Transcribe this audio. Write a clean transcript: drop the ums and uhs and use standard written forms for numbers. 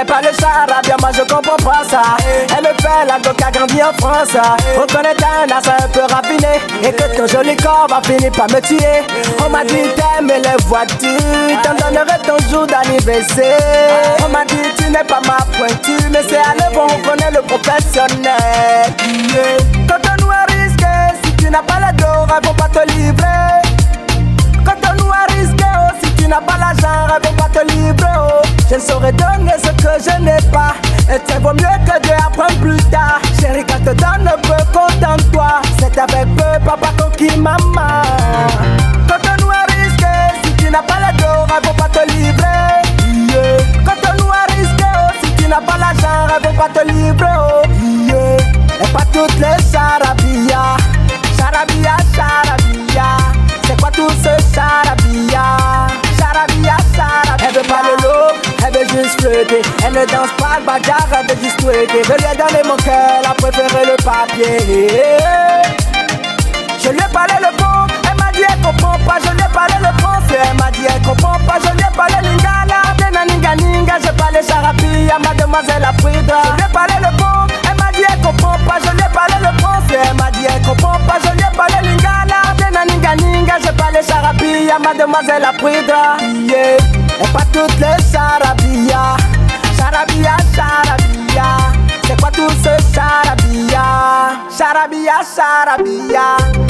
pas le charabia, moi je comprends pas ça. Elle me fait la coca grandi en France. On connaît un as un peu raffiné et que ton joli corps va finir par me tuer. On m'a dit t'aimes les voitures, t'en donnerai ton jour d'anniversaire. On m'a dit tu n'es pas ma pointure, mais c'est à l'œuvre on connaît le professionnel. Quand on est risqué, si tu n'as pas les dos, elles vont pas te livrer. Quand on est risqué, oh, si tu n'as pas l'argent, elles vont pas te livrer. Oh. Je ne saurais donner ce que je n'ai pas, et c'est vaut mieux que Dieu apprenne plus tard. Chérie, quand te donne peu, contente-toi. C'est avec peu, papa conquis maman. Quand on est risqué, si tu n'as pas les dos, elles vont pas te livrer. Yeah. Quand on est risqué, oh, si tu n'as pas l'argent, elles vont pas te livrer. Oh. Yeah. Et pas toutes les charabia, charabia, charabia. C'est quoi tout ce charabia? Charabia, charabia. Elle veut pas le lot, elle veut juste flirter. Elle ne danse pas le bagarre, elle veut juste twerker. Je lui ai donné mon cœur, elle a préféré le papier. Je lui ai parlé le bon, elle m'a dit elle comprend pas. Je lui ai parlé le français, elle m'a dit elle comprend pas. Je lui ai parlé lingala, dena ninga ninga. J'ai parlé charabia, mademoiselle a pris de. Je lui ai parlé le bon, elle m'a dit elle comprend pas. Je lui ai parlé le français, elle m'a dit elle comprend pas. Je lui ai parlé lingala, dena ninga ninga. J'ai parlé charabia, mademoiselle a pris de. Yeah. Et pas toutes les charabia, charabia, charabia. C'est quoi tout ce charabia? Charabia, charabia.